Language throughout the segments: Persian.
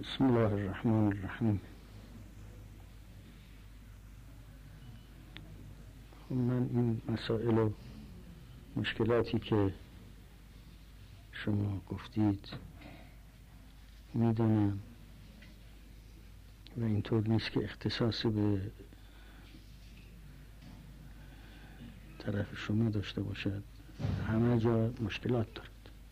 بسم الله الرحمن الرحیم. من این مسائل و مشکلاتی که شما گفتید میدونم و اینطور نیست که اختصاصی به طرف شما داشته باشد. همه جا مشکلات دارد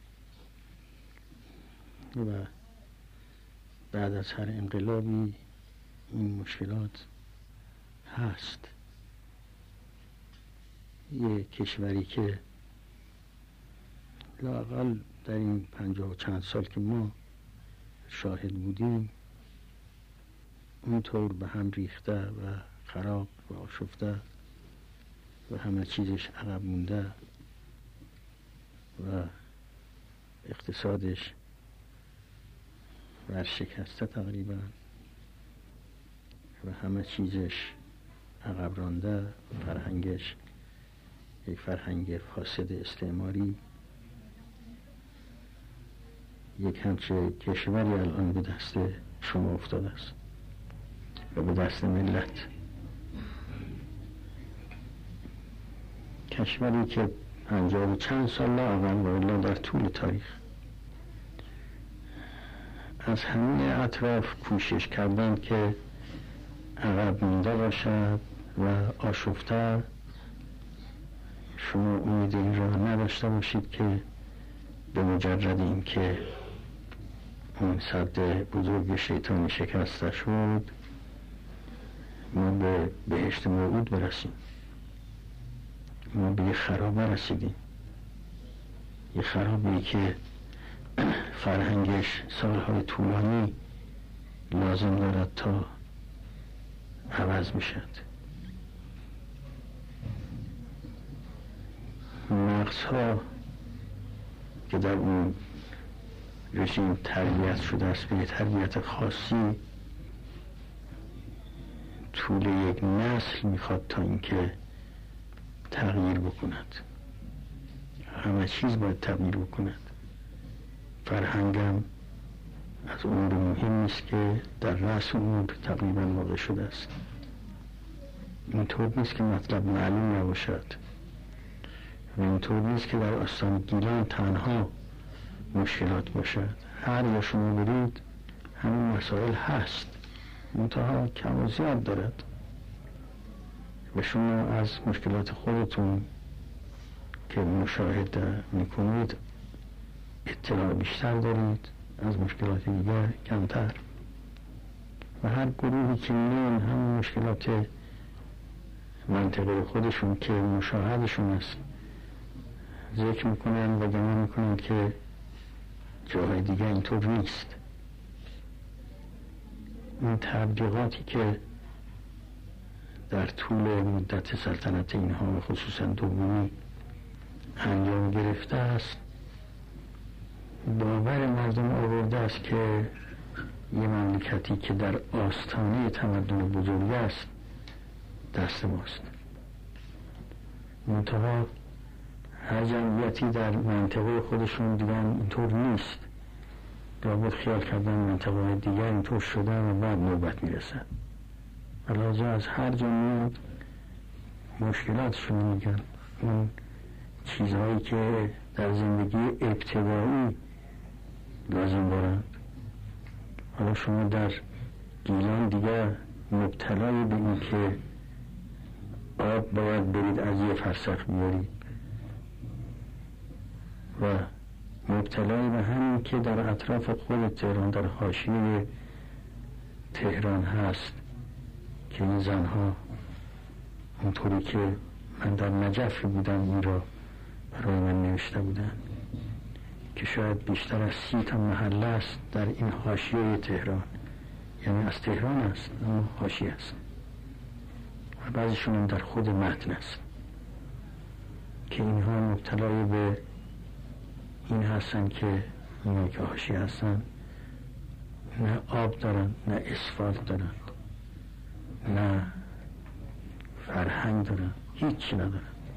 و بعد از هر انقلابی این مشکلات هست. یه کشوری که لااقل در این 50 و چند سال که ما شاهد بودیم اونطور به هم ریخته و خراب و آشفته و همه چیزش عقب مونده و اقتصادش ورشکسته تقریبا و همه چیزش عقب رانده، فرهنگش یک فرهنگ فاسد استعماری. یک همچه کشوری الان به دست شما افتاده است و به دست ملت. کشوری که 50 و چند سال لااقل و الا در طول تاریخ از همه اطراف کوشش کردند که عقب مونده باشد و آشفته. شما امید این را نداشته باشید که به مجرد این که اون سد بزرگ شیطانی شکسته شد ما به بهشت موعود برسیم. ما به یه خرابه رسیدیم، یه خرابی که فرهنگش سالهای طولانی لازم دارد تا عوض میشد. مغزها که در اون رژیم تربیت شده است به تربیت خاصی طول یک نسل میخواد تا اینکه تغییر بکند. همه چیز باید تغییر بکند. فرهنگم از امور مهم است که در رأس امور تقریبا واقع شده است. اینطور نیست که مطلب معلوم نباشد و اینطور نیست که در آستان گیلان تنها مشکلات باشد. هر یا شما برید همین مسائل هست، منتها کم و زیاد دارد و شما از مشکلات خودتون که مشاهده میکنید اطلاع بیشتر دارید، از مشکلات دیگر کمتر. و هر گروهی که میان همین مشکلات منطقه خودشون که مشاهدشون است ذکر میکنن و گمان میکنن که جاهای دیگه اینطور نیست. این تبلیغاتی که در طول مدت سلطنت اینها و خصوصا دومی انجام گرفته است باور مردم آورده است که یه مملکتی که در آستانه تمدن بزرگ است دست ماست. منتها هر جمعیتی در منطقه خودشون دیدن اینطور نیست، لابد خیال کردن منطقه دیگر اینطور شده و بعد نوبت میرسن. علاوه از هر جا میاد مشکلاتشون میگن، اون چیزهایی که در زندگی ابتدایی لازم دارند. حالا شما در گیلان دیگر مبتلای به این که آب باید برید از یه فرسخ بیارید و مبتلای به همین که در اطراف خود تهران در حاشیه تهران هست که این زنها اونطوری که من در نجف بودم این را برای من نوشته بودن که شاید بیشتر از 30 تا محله است در این حاشیه تهران، یعنی از تهران است اما حاشیه است و بعضیشون هم در خود متن است که اینها مبتلای به این هستن که اینا که حاشیه هستن نه آب دارن، نه اسفالت دارن، نه فرهنگ دارن، هیچی ندارن.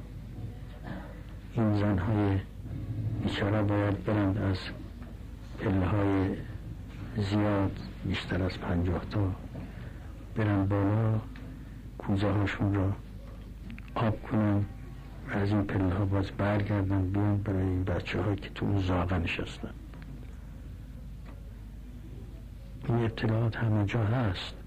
این زنهای بیچاره باید برند از پله های زیاد بیشتر از 50 تا برن بالا، کوزه هاشون را آب کنن و از این پله ها باز برگردن بیان برای این بچه ها که تو اون زاغه نشستن. این اطلاعات همه جا هست.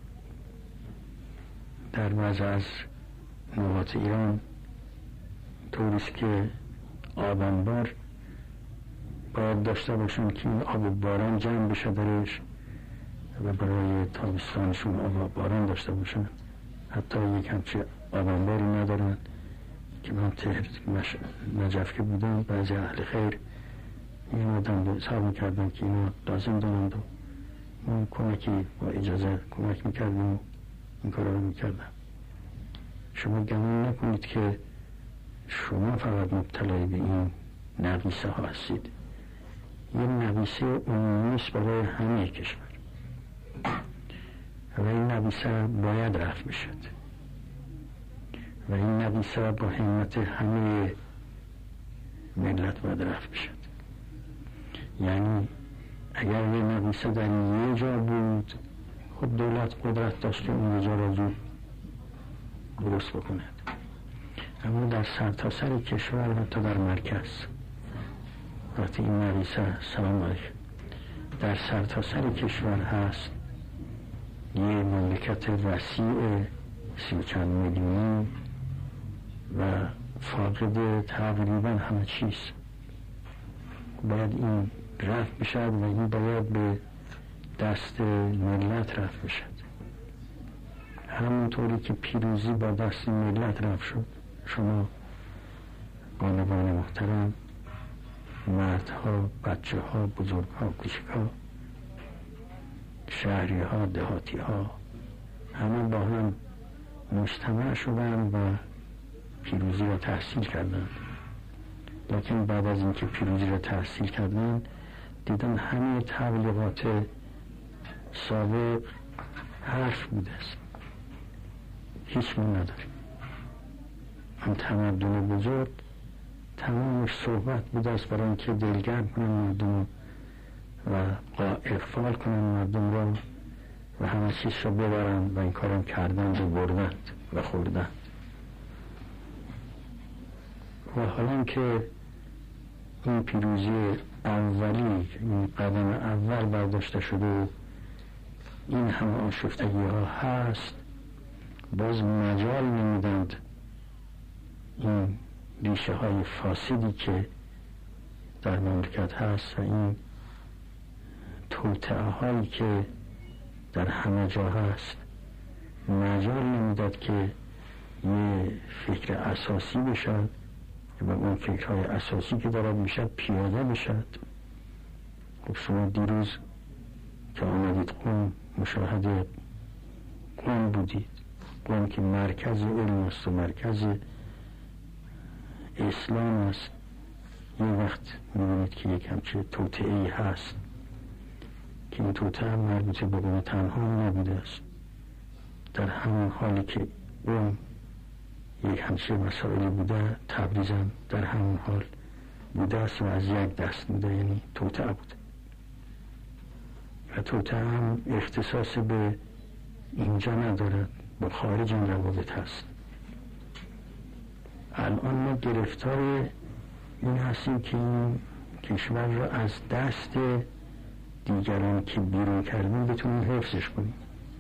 در بعض از نقاط ایران طوریست که آب انبار باید داشته باشن که این آب باران جمع بشه درش و برای تابستانشون آب باران داشته باشن. حتی یک همچه آب انباری ندارن که من نجف که بودم بعضی اهل خیر میامدن حساب میکردن که اینا لازم دارند و ما کمکی با اجازه کمک میکردیم و این کار رو میکردم. شما گمان نکنید که شما فقط مبتلای به این نقیصه ها هستید. یه نقیصه عمومیست برای همه کشور و این نقیصه باید رفع بشد و این نقیصه با همت همه ملت باید رفع بشد. یعنی اگر یه نقیصه در یه جا بود، خب دولت قدرت داشت که اون جا را زود درست بکند، اما در سرتاسر کشور و تا در مرکز وقتی این نقیصه سلام علیکم در سرتاسر کشور هست، یه مملکت وسیع 30 میلیونی و فاقد تقریبا همه چیز، باید این رفع بشد و این باید به دست ملت رفع بشد. همونطوری که پیروزی با دست ملت رفع شد، شما بانوان محترم، مردها، بچه ها، بزرگ ها، کوچک ها، شهری ها، دهاتی ها، همه با هم مجتمع شدن و پیروزی را تحصیل کردند. لیکن بعد از اینکه پیروزی را تحصیل کردن دیدن همه تبلیغات سابق حرف بوده است، هیچ ما نداریم. هم تمدن بزرگ تمامش صحبت بوده است برای اینکه دلگرم کنن مردم و اغفال کنن مردم را و همه چیز را ببرن و این کارم کردند و بردند و خوردند. و حالا که این پیروزی اولی، این قدم اول برداشته شده و این همه آشفتگی ها هست، باز مجال نمیدند این ریشه های فاسدی که در مملکت هست و این توطئه هایی که در همه جا هست مجال نمیداد که یه فکر اساسی بشد و اون فکرهای اساسی که دارد میشد پیاده بشد. خب شما دیروز که آمدید قم مشاهده قم بودید، قم که مرکز علم است و مرکز اسلام است. یه وقت میبینید که یک همچه توطئه‌ای هست که این توطئه مربوط به قم تنها نبوده است. در همون حالی که قم یک همچه مسائلی بوده، تبریز هم در همون حال بوده است و از یک دست بوده، یعنی توطئه بوده و توطئه هم اختصاص به اینجا ندارد، با خارج این روابط هست. الان ما گرفتار این هستیم که این کشور را از دست دیگران که بیرون کردیم بتونیم حفظش کنیم.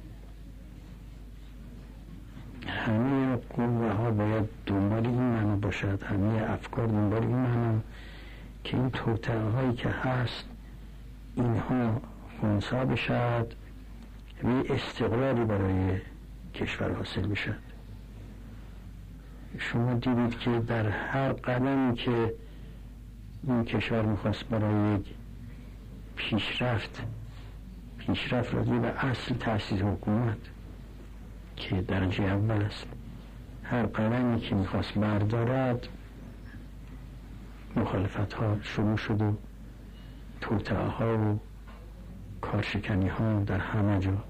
همه قوه ها باید دنبال این معنی باشد، همه افکار دنبال این معنی که این توطئه هایی که هست اینها خنثی بشد و استقلالی برای کشور حاصل بشد. شما دیدید که در هر قدمی که این کشور میخواست برای یک پیشرفت راجع به اصل تأسیس حکومت که درجه اول است، هر قدمی که میخواست بردارد مخالفت ها شروع شد و توطئه ها و کارشکنی ها در همه جا.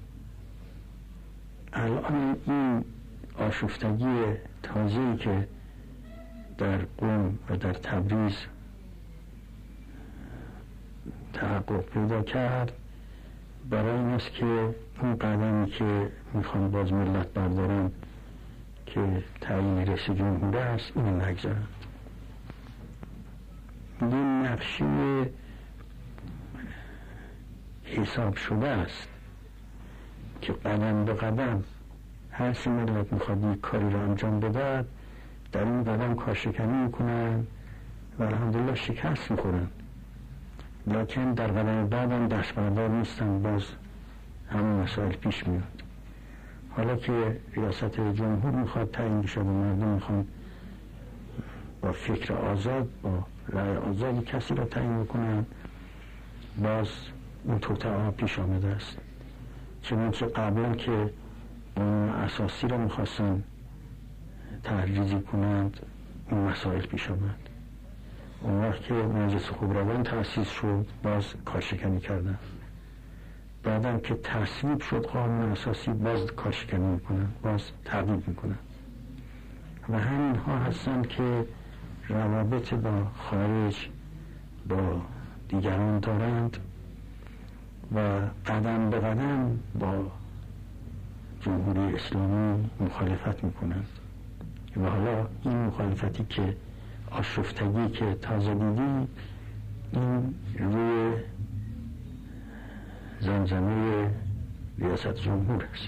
الان این آشفتگی تازه‌ای که در قم و در تبریز تحقق پیدا کرد برای این است که اون قدمی که میخوان باز ملت بردارن که تعیین رئیس جمهور است اینو نگذارن. این نقشه حساب شده است که قدم به قدم هر چه ملت میخواد یک کاری رو انجام بدهد در این قدم کارشکنی میکنن و الحمدلله شکست میخورن، لکن در قدم بعدم دست بردار نیستن، باز همین مسائل پیش میاد. حالا که ریاست جمهور میخواد تعیین بشه و مردم میخوان با فکر آزاد با رأی آزادی کسی را تعیین بکنن، باز اون توطئه پیش آمده است. چنانچه قبلا که اون اساسی را میخواستن تحریزی کنند این مسائل پیش آمد. اون وقت که مجلس خبرگان تأسیس شد باز کارشکنی کردن، بعدم که تصویب شد قانون اساسی باز کارشکنی میکنن، باز تغییر میکنن و همین ها هستن که روابط با خارج با دیگران دارند و قدم به قدم با جمهوری اسلامی مخالفت میکنند. و حالا این مخالفتی که آشفتگی که تازه دیدیم این روی زمزمه ریاست جمهور است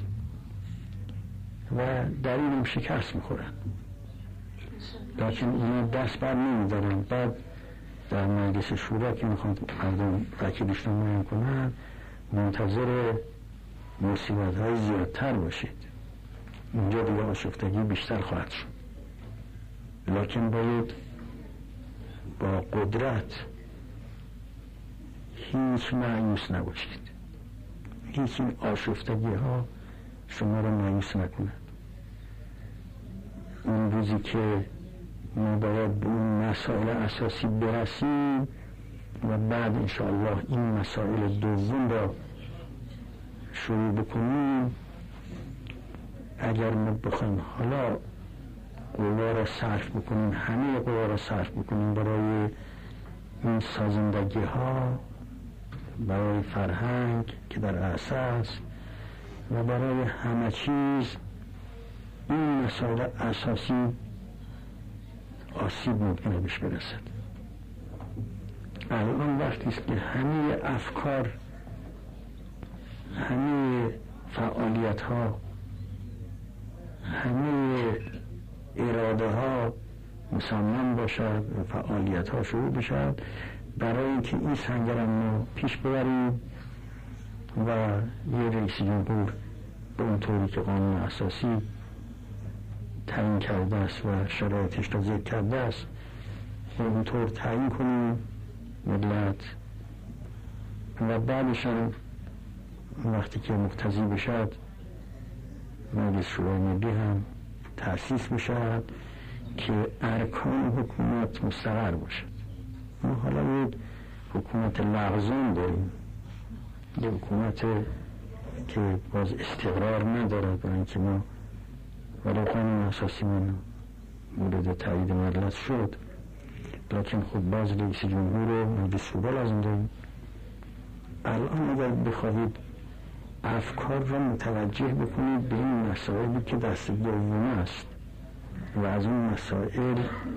و در این هم شکست میخورن، لیکن اینا دست بر نمیدارن. بعد در مجلس شورا که میخوان مردم وکیلش رو معین کنن منتظر مصیبت های زیادتر باشید، اینجا دیگه آشفتگی بیشتر خواهد شد. لیکن باید با قدرت هیچ مایوس نباشید، هیچ این آشفتگی ها شما رو مایوس نکنند. اون روزی که ما باید به اون مسائل اساسی برسیم و بعد انشاءالله این مسائل دوم را شروع بکنیم، اگر ما بخوایم حالا قوا را صرف بکنیم، همه قوا را صرف بکنیم برای این سازندگی ها، برای فرهنگ که در اساس و برای همه چیز، این مسائل اساسی آسیب ممکنه بهش برسد. الان وقتی است که همه افکار، همه فعالیت ها، همه اراده ها مصمم باشد و فعالیت ها شروع بشد برای اینکه این سنگرم ما پیش ببریم و یه رئیس جمهور به اون طوری که قانون اساسی تعیین کرده است و شرایطش را ذکر کرده است و اونطور تعیین کنیم ملت و بعدش هم وقتی که مقتضی بشد مجلس شورای ملی هم تأسیس بشد که ارکان حکومت مستقر باشد. ما حالا یک حکومت لغزان داریم، یک حکومت که باز استقرار ندارد، برای اینکه ما ولی قانون اساسی من مورد تایید مجلس شد، لیکن خب باز رئیس جمهور و مجلس شورا لازم داریم. الان اگر بخواهید افکار را متوجه بکنید به این مسائلی که دست دوم است و از اون مسائل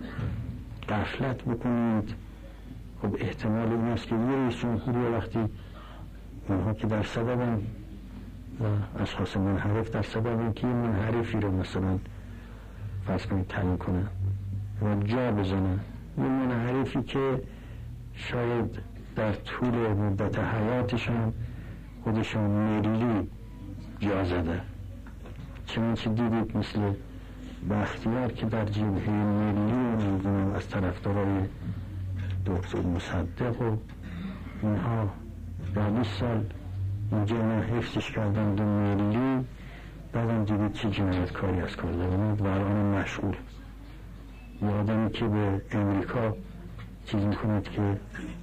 غفلت بکنید، خب احتمال این است که یه رئیس جمهوری وقتی اونها که در سببن و اشخاص منحرف در سبب که منحرفی رو مثلا فرض کنید تعیین کنن و جا بزنن، یه منحرفی که شاید در طول مدت حیاتش هم خودشون ملی جا زده، چنانچه دیدید مثل بختیار که در جبهه ملی و نمیدونم از طرفدارای دکتر مصدق و اینها 20 سال اینجا ما حفظش کردن دو ملی، بعدم دیدید چه جنایتکاری از کار دارند و الان مشغول. یه آدمی که به امریکا چیز میکند که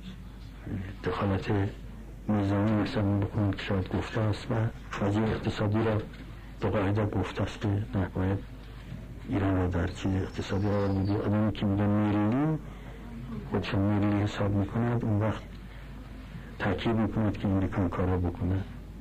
دخالت نظامی مثلا بکنید که شاید گفته است و وضعیت اقتصادی را به قاعده گفته است که نباید ایران را در چیز اقتصادی را میدید. آدمی که میگه ملی خودشون ملی حساب میکند، اون وقت تاکید میکند که امریکا کار را بکنه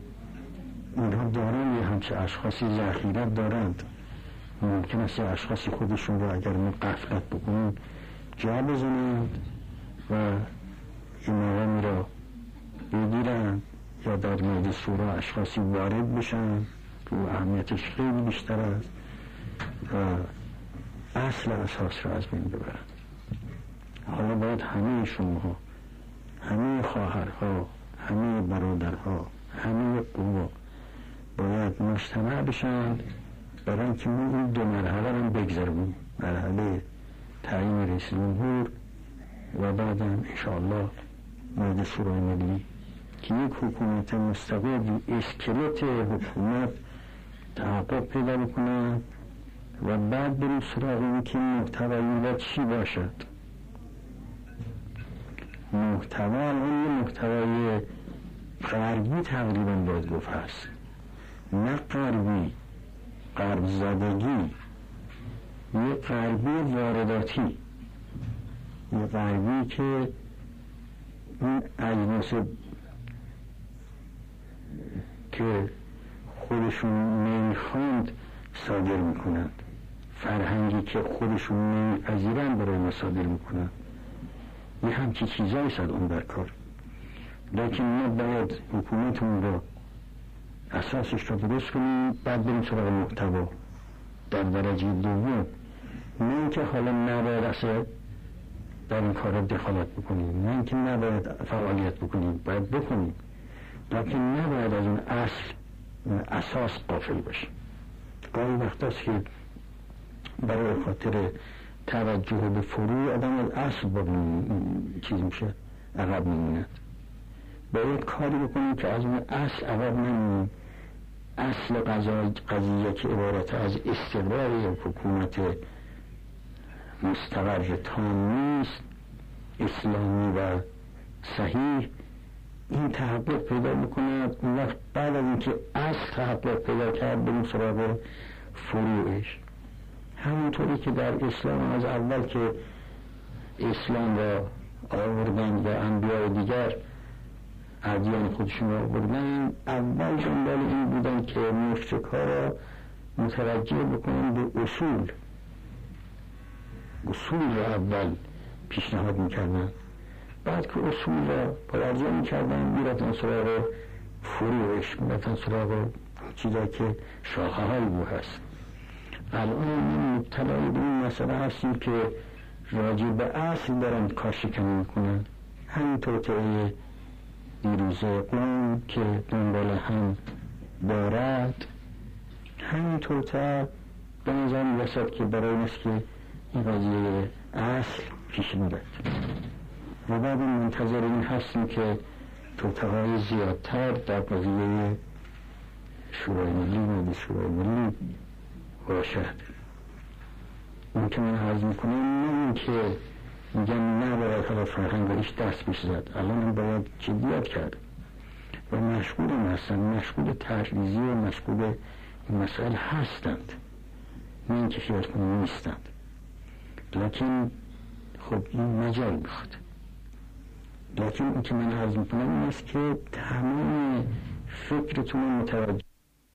اینها دارن یه همچه اشخاصی ذخیرت دارند. ممکن است یه اشخاصی خودشون رو اگر ما غفلت بکنیم جا بزنند و این مقامی را بگیرن یا در مورد شورا اشخاصی وارد بشن که اهمیتش خیلی بیشتر است و اصل اساس را از بین ببرن. حالا باید همه شما، همه خواهرها، همه برادرها، همه قوا باید مجتمع بشن برای اینکه ما این دو مرحله رو بگذرونیم، مرحله تعیین رئیس جمهور و بعدم انشاءالله مورد شورای ملی که یک حکومت مستقل، اسکلت حکومت تحقق پیدا بکنند و بعد بریم سراغ این که محتوایی چی باشد. محتوا اون یه محتوای غربی تقریبا باید گفت هست، نه غربی غرب زدگی، یه غربی وارداتی، یه غربی که این اجناس که خودشون نمیخواند صادر میکنند، فرهنگی که خودشون نمیپذیرند برای ما صادر میکنند، یه همچی چیزایی صد اون در کار. لیکن ما باید حکومتمون رو اساسش رو درست کنیم، بعد بریم سراغ محتوا در درجه دوم. نه اینکه حالا نباید اصلا در این کار دخالت بکنیم، نه اینکه نباید فعالیت بکنیم، باید بکنیم، لیکن نباید از اون اساس غافل باشیم. گاهی وقت است که برای خاطر توجه به فروع آدم از اصل با چیز میشه عقب میموند. باید کاری بکنیم که از اون اصل عقب نمونیم. اصل قضیه که عبارت از استقرار یک حکومت مستقر تام نیست، اسلامی و صحیح، این تحقق پیدا بکند. اون وقت بعد از اینکه اصل تحقق پیدا کرد بریم سراغ فروعش. همونطوری که در اسلام از اول که اسلام را آوردن و انبیاء دیگر ادیان خودشون را آوردن، اول دنبال این بودن که مشرک‌ها را متوجه بکنن به اصول را اول پیشنهاد میکردن، بعد که اصول را پرارزه میکردن میرفتن سراغ فروعش، میرفتن سراغ چیزا که شاخه های او هست. الان مبتلای به این مسئله هستیم که راجع به اصل دارن کارشکنی میکنن. همینطور که دیروزه قوم که دنبال هم دارد، همینطور تا به نظر میرسد که برای این است که این قضیه اصل پیش میرد و بعد منتظر این هستیم که توتهای زیادتر در قضیه شورای ملی و شورای ملی باشد. اون که من عرض میکنم نه این که میگن نباید حالا فرهنگ هیچ دست پیش زد، الان هم باید جدیت کرد و مشغول هم هستن، مشغول تحریزی و مشغول این مسائل هستند، نه اینکه خیال کنیم نیستند. لیکن خب این مجال میخواد. لیکن اون که من عرض میکنم این است که تمام فکرتون متوجه